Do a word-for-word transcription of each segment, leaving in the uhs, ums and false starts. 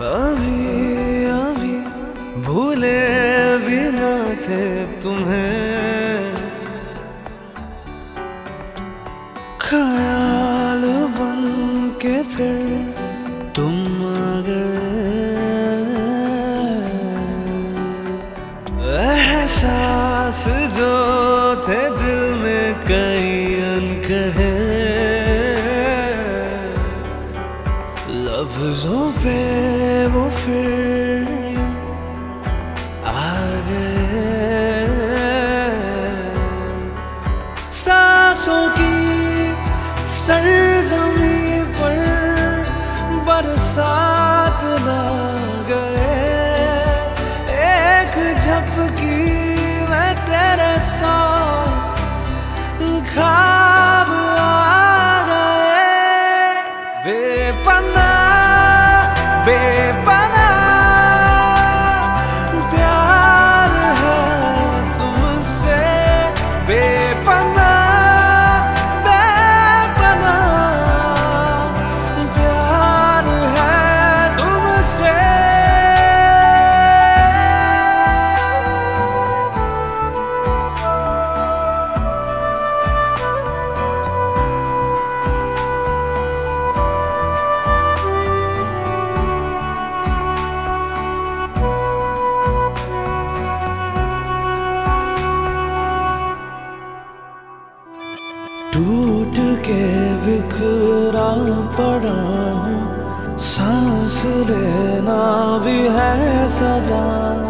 अभी अभी भूले भी न थे तुम्हें, ख्याल बन के फिर तुम आ गए। एहसास जो थे दिल में कई अनकहे, लफ्जों पे वो फिर आ गए। सांसों की सरजमीं पर बरसात ला गए। एक झपकी में तेरे साथ ख्वाब आ गए। बेपना बेपना प्यार है तुमसे, बेपना बेपना प्यार है तुमसे। टूट के बिखरा पड़ा हूँ, सांस लेना भी है सजा।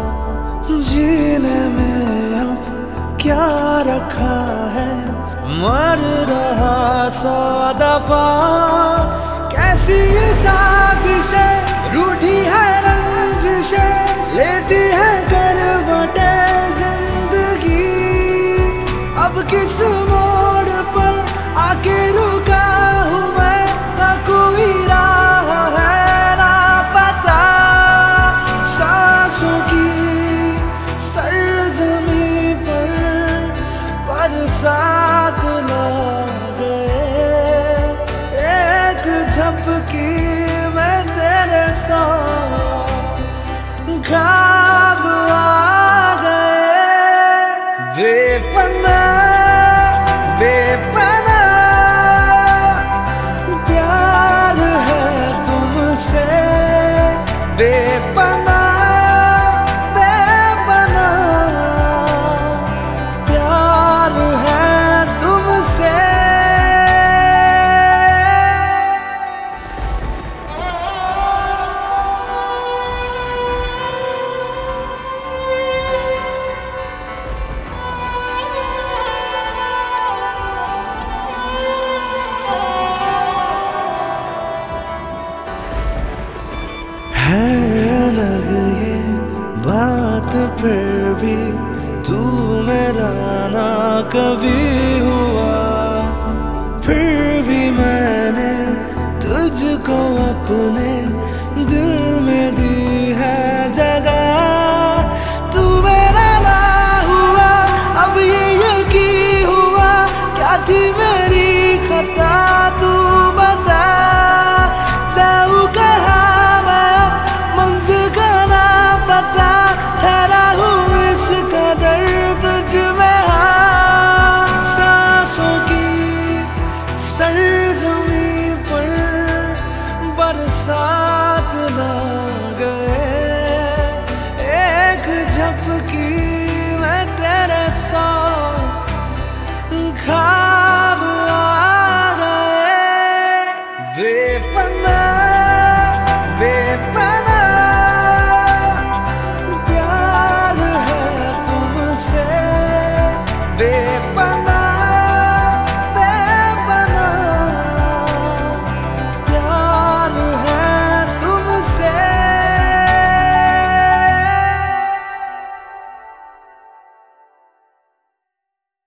जीने में अब क्या रखा है, मर रहा सौ दफा। कैसी साजिशें रूठी है रंजिशें, लेती है करवटें जिंदगी। अब किस मोड़ पर आके रुका हूँ मैं, ना कोई राह है ना पता। सांसों की सरजमीं पर बरसात ला गए। एक झपकी में तेरे साथ ख्वाब आ गए। बेपना बेपना प्यार है तुमसे, बेपना बेपना प्यार है तुमसे। है अलग ये बात फिर भी तू मेरा ना कभी हुआ। फिर भी मैंने तुझको अपने दिल में दी है जगह। तू मेरा ना हुआ अब ये यकीन हुआ, क्या थी मेरी खता तू बता। जाऊँ कहाँ ठहरा हूँ इस कदर तुझ में। हाँ, सांसों की सरजमीं पर बरसात ला गए। एक झपकी में तेरे साथ ख्वाब आ गए। बेपना बेपना प्यार है तुमसे, बेपना